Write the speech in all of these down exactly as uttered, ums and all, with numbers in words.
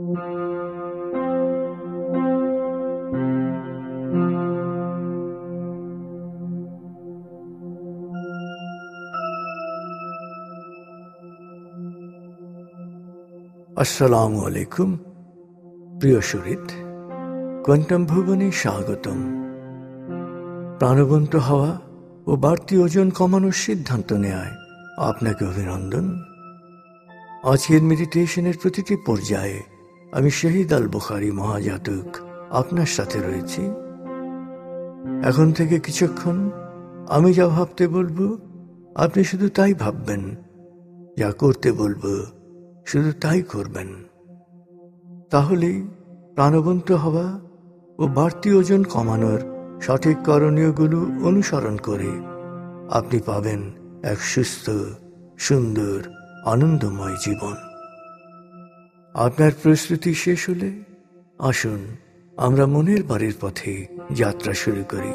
আসসালামু আলাইকুম প্রিয় শরীর, কোয়ান্টাম ভুবনে স্বাগতম। প্রাণবন্ত হওয়া ও বাড়তি ওজন কমানোর সিদ্ধান্ত নেয় আপনাকে অভিনন্দন। আজকের মেডিটেশনের প্রতিটি পর্যায়ে আমি শহীদ আল বুখারী মহাজাতক আপনার সাথে রয়েছি। এখন থেকে কিছুক্ষণ আমি যা ভাবতে বলবো আপনি শুধু তাই ভাববেন, যা করতে বলবো শুধু তাই করবেন। তাহলেই প্রাণবন্ত হওয়া ও বাড়তি ওজন কমানোর সঠিক করণীয়গুলো অনুসরণ করে আপনি পাবেন এক সুস্থ, সুন্দর, আনন্দময় জীবন। আপনার প্রস্তুতি শেষ হলে আসুন আমরা মনের বাড়ির পথে যাত্রা শুরু করি।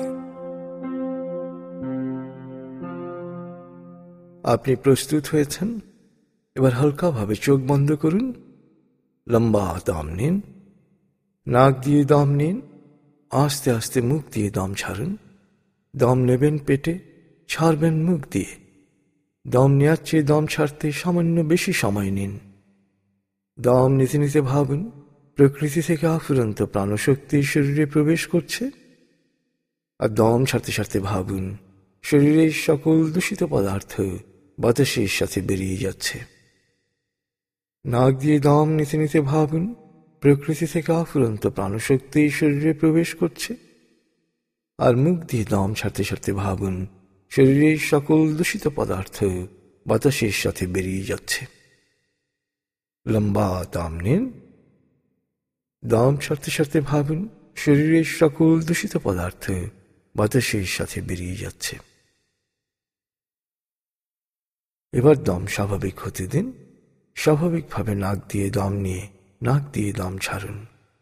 আপনি প্রস্তুত হয়েছেন? এবার হালকাভাবে চোখ বন্ধ করুন। লম্বা দম নিন, নাক দিয়ে দম নিন, আস্তে আস্তে মুখ দিয়ে দম ছাড়ুন। দম নেবেন পেটে, ছাড়বেন মুখ দিয়ে। দম নেওয়ার চেয়ে দম ছাড়তে সামান্য বেশি সময় নিন। দম নিতে নিতে ভাবুন প্রকৃতি থেকে অফুরন্ত প্রাণশক্তি শরীরে প্রবেশ করছে, আর দম ছাড়তে ছাড়তে ভাবুন শরীরের সকল দূষিত পদার্থ বাতাসের সাথে বেরিয়ে যাচ্ছে। নাক দিয়ে দম নিতে নিতে ভাবুন প্রকৃতি থেকে অফুরন্ত প্রাণশক্তি শরীরে প্রবেশ করছে, আর মুখ দিয়ে দম ছাড়তে ছাড়তে ভাবুন শরীরের সকল দূষিত পদার্থ বাতাসের সাথে বেরিয়ে যাচ্ছে। লম্বা দম নিন, দম ছাড়তে ছাড়তে ভাবুন শরীরের সকল দূষিত পদার্থ বাতাসের সাথে বেরিয়ে যাচ্ছে। এবার দম স্বাভাবিক হতে দিন। স্বাভাবিকভাবে নাক দিয়ে দম নিয়ে নাক দিয়ে দম ছাড়ুন।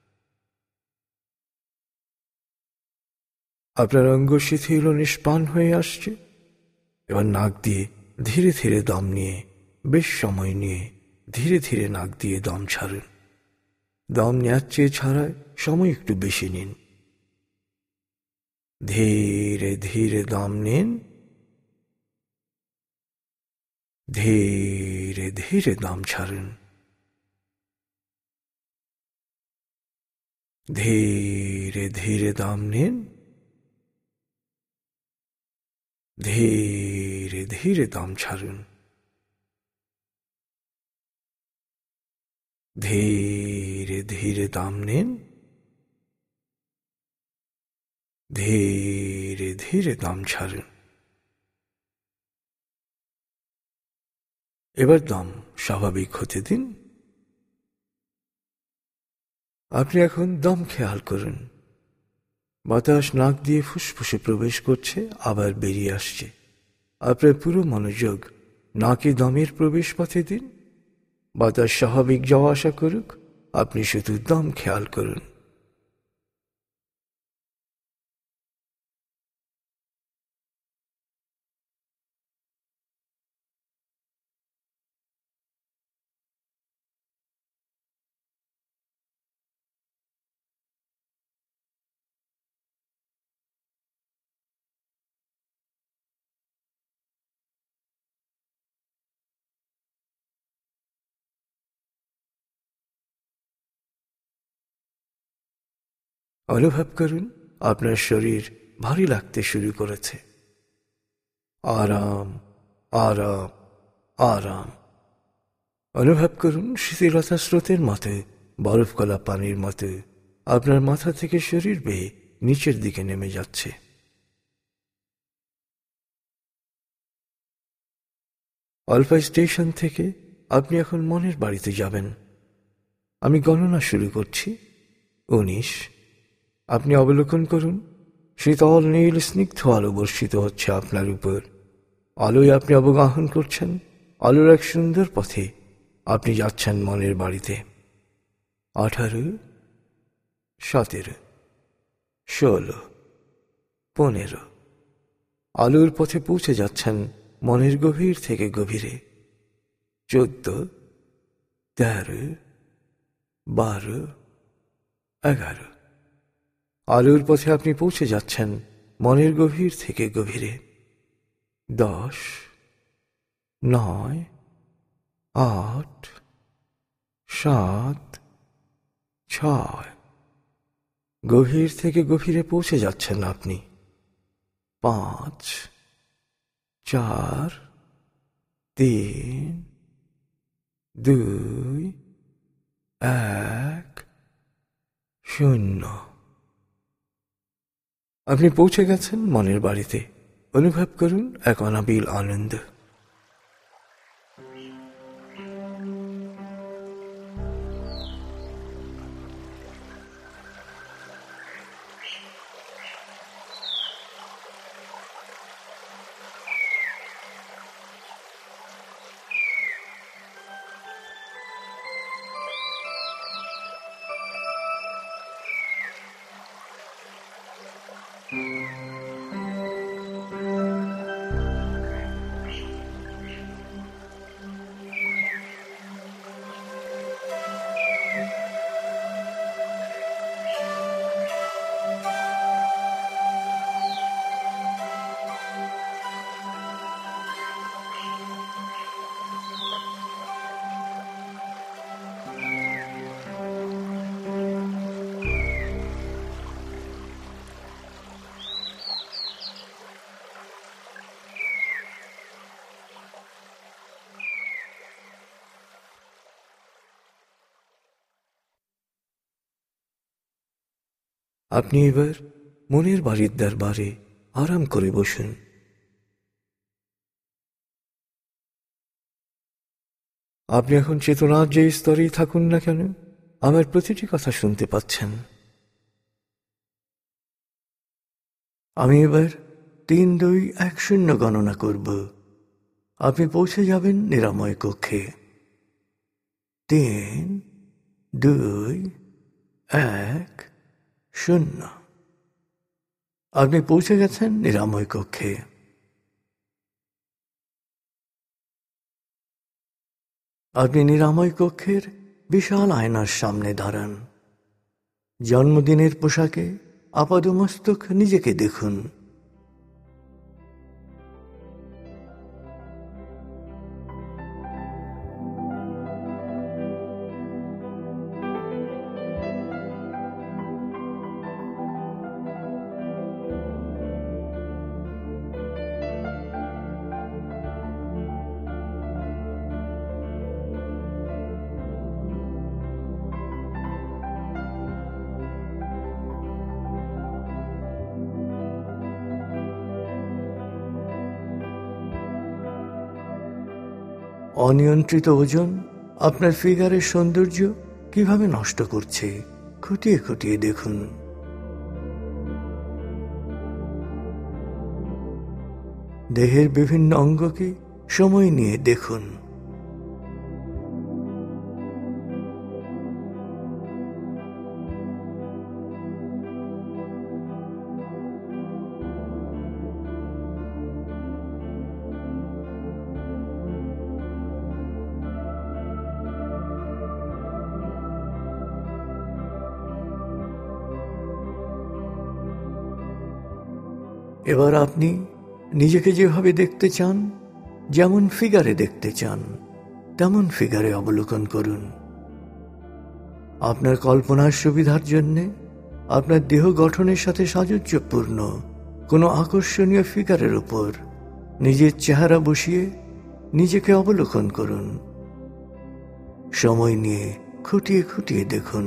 আপনার অঙ্গ শিথিল ও নিষ্প্রাণ হয়ে আসছে। এবার নাক দিয়ে ধীরে ধীরে দম নিয়ে বেশ সময় নিয়ে ধীরে ধীরে নাক দিয়ে দম ছাড়ুন। দম নেওয়ার চেয়ে ছাড়ায় সময় একটু বেশি নিন। ধীরে ধীরে দম নিন, ধীরে ধীরে দম ছাড়ুন। ধীরে ধীরে দম নিন, ধীরে ধীরে দম ছাড়ুন। ধীরে ধীরে দম নিন, ধীরে ধীরে দম ছাড়ুন। এবার দম স্বাভাবিক হতে দিন। আপনি এখন দম খেয়াল করুন। বাতাস নাক দিয়ে ফুসফুসে প্রবেশ করছে, আবার বেরিয়ে আসছে। আপনার পুরো মনোযোগ নাকে দমের প্রবেশ পথে দিন। বাতাস স্বাভাবিক যাওয়া আসা করুক, আপনি শুধু দম খেয়াল করুন। অনুভব করুন আপনার শরীর ভারী লাগতে শুরু করেছে। আরাম, আরাম, আরাম। অনুভব করুন শিথিলতা স্রোতের মতো, বরফ গলা পানির মতো আপনার মাথা থেকে শরীর বেয়ে নিচের দিকে নেমে যাচ্ছে। আলফা স্টেশন থেকে আপনি এখন মনের বাড়িতে যাবেন। আমি গণনা শুরু করছি। উনিশ। আপনি অবলোকন করুন শীতল নীল স্নিগ্ধ আলো বর্ষিত হচ্ছে আপনার উপর। আলোয় আপনি অবগাহন করছেন আলোর এক সুন্দর পথে। আপনি যাচ্ছেন মনের বাড়িতে। আঠারো, সতেরো, ষোলো, পনেরো। আলোর পথে পৌঁছে যাচ্ছেন মনের গভীর থেকে গভীরে। চোদ্দ, তেরো, বারো, এগারো। আলোর পথে আপনি পৌঁছে যাচ্ছেন মনের গভীর থেকে গভীরে। দশ, নয়, আট, সাত, ছয়। গভীর থেকে গভীরে পৌঁছে যাচ্ছেন আপনি। পাঁচ, চার, তিন, দুই, এক, শূন্য। আপনি পৌঁছে গেছেন মনের বাড়িতে। অনুভব করুন এক অনাবিল আনন্দ। আপনি এবার মনের বাড়ির দরবারে আরাম করে বসুন। আপনি এখন চেতনার যে স্তরেই থাকুন না কেন, আমার প্রতিটি কথা শুনতে পাচ্ছেন। আমি এবার তিন, দুই, এক, শূন্য গণনা করব। আপনি পৌঁছে যাবেন নিরাময় কক্ষে। তিন, দুই, এক, শূন্য। আপনি পৌঁছে গেছেন নিরাময় কক্ষে। আপনি নিরাময় কক্ষের বিশাল আয়নার সামনে দাঁড়ান। জন্মদিনের পোশাকে আপাদমস্তক নিজেকে দেখুন। অনিয়ন্ত্রিত ওজন আপনার ফিগারের সৌন্দর্য কিভাবে নষ্ট করছে খুঁটিয়ে খুঁটিয়ে দেখুন। দেহের বিভিন্ন অঙ্গকে সময় নিয়ে দেখুন। এবার আপনি নিজেকে যেভাবে দেখতে চান, যেমন ফিগারে দেখতে চান, তেমন ফিগারে অবলোকন করুন। আপনার কল্পনার সুবিধার জন্য আপনার দেহ গঠনের সাথে সাযুজ্যপূর্ণ কোনো আকর্ষণীয় ফিগারের উপর নিজের চেহারা বসিয়ে নিজেকে অবলোকন করুন। সময় নিয়ে খুঁটিয়ে খুঁটিয়ে দেখুন।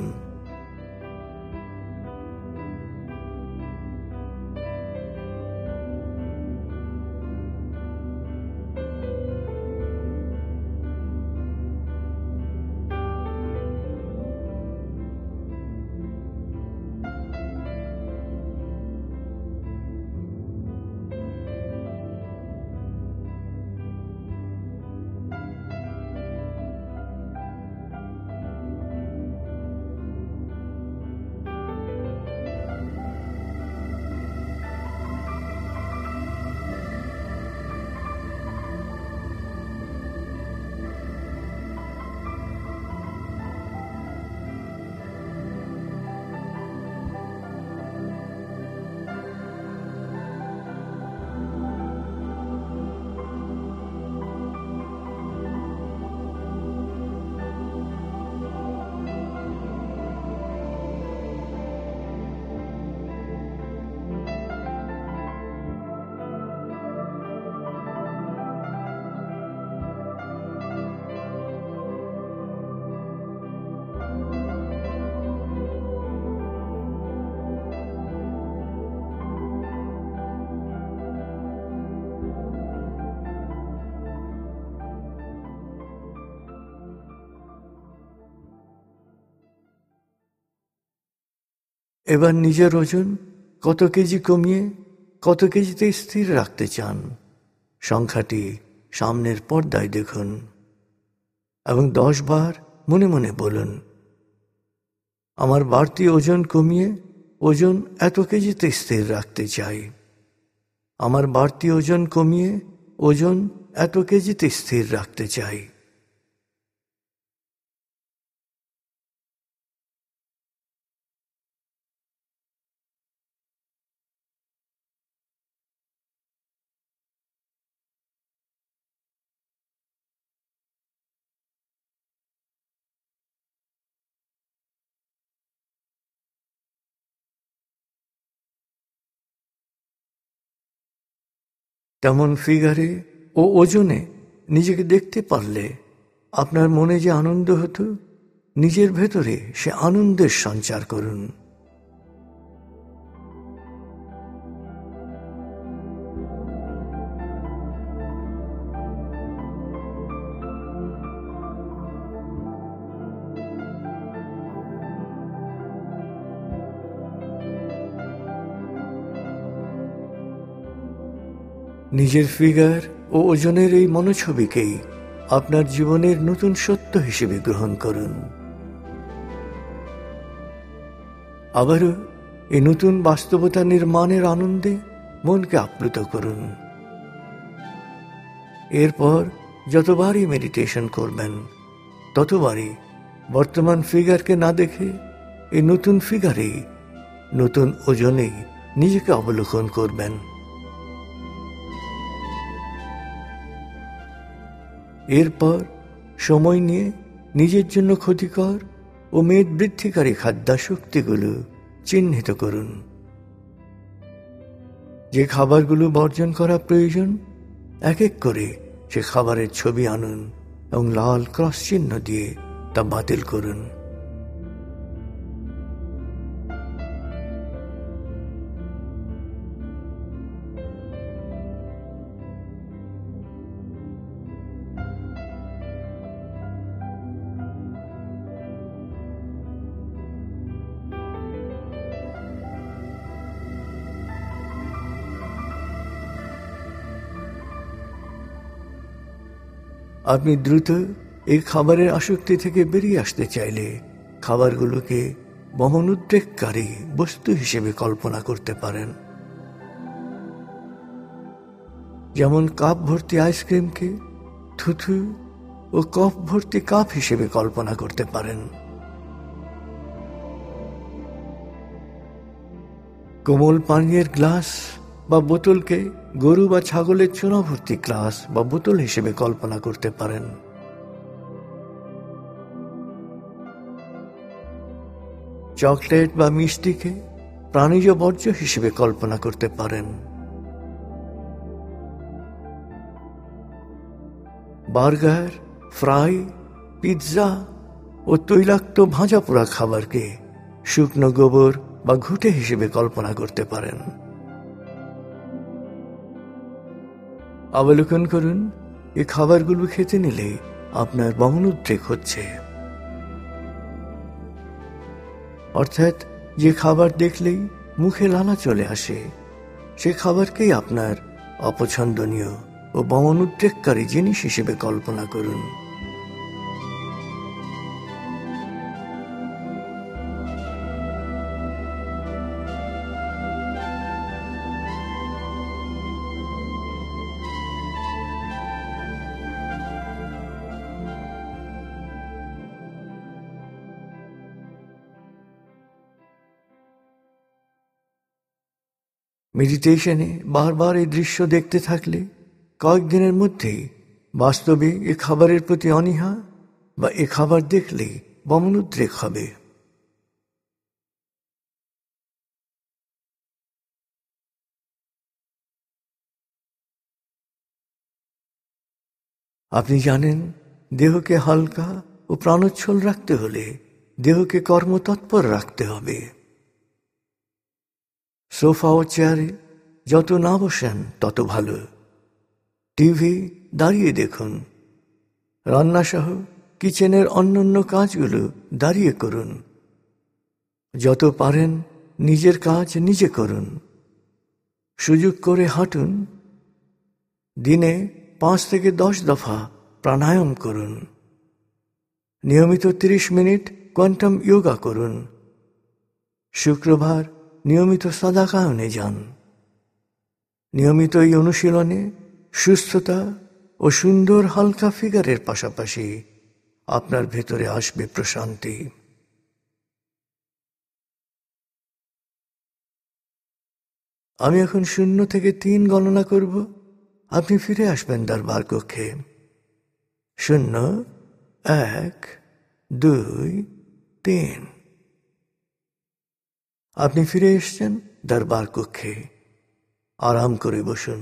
এবার নিজের ওজন কত কেজি কমিয়ে কত কেজিতে স্থির রাখতে চান সংখ্যাটি সামনের পর্দায় দেখুন এবং দশ বার মনে মনে বলুন, আমার বাড়তি ওজন কমিয়ে ওজন এত কেজিতে স্থির রাখতে চাই। আমার বাড়তি ওজন কমিয়ে ওজন এত কেজিতে স্থির রাখতে চাই। তেমন ফিগারে ও ওজনে নিজেকে দেখতে পারলে আপনার মনে যে আনন্দ হতো, নিজের ভেতরে সে আনন্দের সঞ্চার করুন। নিজের ফিগার ও ওজনের এই মনোছবিকেই আপনার জীবনের নতুন সত্য হিসেবে গ্রহণ করুন। আবারও এই নতুন বাস্তবতা নির্মাণের আনন্দে মনকে আপ্লুত করুন। এরপর যতবারই মেডিটেশন করবেন ততবারই বর্তমান ফিগারকে না দেখে এই নতুন ফিগারেই, নতুন ওজনেই নিজেকে অবলোকন করবেন। এরপর সময় নিয়ে নিজের জন্য ক্ষতিকর ও মেদ বৃদ্ধিকারী খাদ্যাসক্তিগুলো চিহ্নিত করুন। যে খাবারগুলো বর্জন করা প্রয়োজন এক এক করে সে খাবারের ছবি আনুন এবং লাল ক্রস চিহ্ন দিয়ে তা বাতিল করুন। আপনি দ্রুত এই খাবারের আসক্তি থেকে বেরিয়ে আসতে চাইলে খাবারগুলোকে মনোদ্রেককারী বস্তু হিসেবে কল্পনা করতে পারেন। যেমন কাপ ভর্তি আইসক্রিমকে থুথু ও কফ ভর্তি কাপ হিসেবে কল্পনা করতে পারেন। কোমল পানীয়ের গ্লাস বা বোতলকে গরু বা ছাগলের চুনা ভর্তি গ্লাস বা বোতল হিসেবে কল্পনা করতে পারেন। চকলেট বা মিষ্টিকে প্রাণীজ বর্জ্য হিসেবে কল্পনা করতে পারেন। বার্গার, ফ্রাই, পিৎজা ও তৈলাক্ত ভাজা পোড়া খাবারকে শুকনো গোবর বা ঘুঁটে হিসেবে কল্পনা করতে পারেন। অবলোকন করুন, এই খাবারগুলো খেতে নিলে আপনার মনোদ্রেক হচ্ছে। অর্থাৎ যে খাবার দেখলেই মুখে লালা চলে আসে সে খাবারকেই আপনার অপছন্দনীয় ও মনোদ্রেককারী জিনিস হিসেবে কল্পনা করুন। মেডিটেশনে বারবার এই দৃশ্য দেখতে থাকলে কয়েকদিনের মধ্যেই বাস্তবে এ খাবারের প্রতি অনীহা বা এ খাবার দেখলেই মনোদ্রেক হবে। আপনি জানেন, দেহকে হালকা ও প্রাণোচ্ছল রাখতে হলে দেহকে কর্মতৎপর রাখতে হবে। সোফা ও চেয়ারে যত না বসেন তত ভালো। টিভি দাঁড়িয়ে দেখুন। রান্নাসহ কিচেনের অন্যান্য কাজগুলো দাঁড়িয়ে করুন। যত পারেন নিজের কাজ নিজে করুন। সুযোগ করে হাঁটুন। দিনে পাঁচ থেকে দশ দফা প্রাণায়াম করুন। নিয়মিত তিরিশ মিনিট কোয়ান্টাম যোগা করুন। শুক্রবার নিয়মিত সাদাকায়নে যান। নিয়মিত এই অনুশীলনে সুস্থতা ও সুন্দর হালকা ফিগারের পাশাপাশি আপনার ভেতরে আসবে প্রশান্তি। আমি এখন শূন্য থেকে তিন গণনা করব। আপনি ফিরে আসবেন দরবার কক্ষে। শূন্য, এক, দুই, তিন। আপনি ফিরে এসছেন দরবার কক্ষে। আরাম করে বসুন।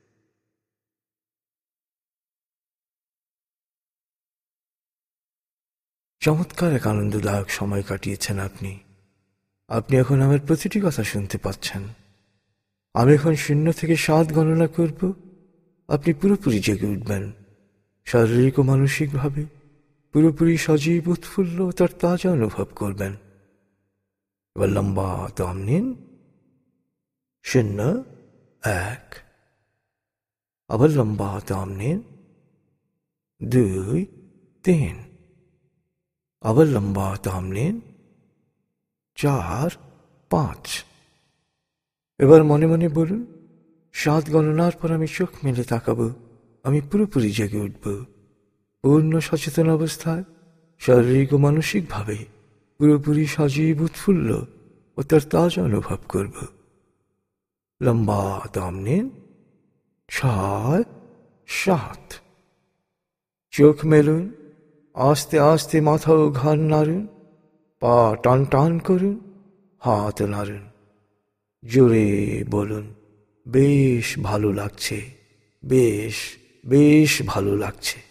চমৎকার এক আনন্দদায়ক সময় কাটিয়েছেন আপনি। আপনি এখন আমার প্রতিটি কথা শুনতে পাচ্ছেন। আমি এখন শূন্য থেকে সাত গণনা করব। আপনি পুরোপুরি জেগে উঠবেন, শারীরিক ও মানসিকভাবে পুরোপুরি সজীব, উৎফুল্ল তার তাজা অনুভব করবেন। এবার লম্বা দম নিন। শূন্য, এক। আবার লম্বা দম নিন। দুই, তিন। আবার লম্বা দম নিন। চার, পাঁচ। এবার মনে মনে বলুন, সাত গণনার পর আমি চোখ মেলে তাকাবো। আমি পুরোপুরি জেগে উঠব, পূর্ণ সচেতন অবস্থায়, শারীরিক ও মানসিকভাবে পুরোপুরি সজীব, উৎফুল্ল ও তার তাজা অনুভব করব। লম্বা দম নিন। ছয়, সাত। চোখ মেলুন। আস্তে আস্তে মাথা ও ঘাড় নাড়ুন। পা টান টান করুন। হাত নাড়ুন। জোরে বলুন, বেশ ভালো লাগছে, বেশ বেশ ভালো লাগছে।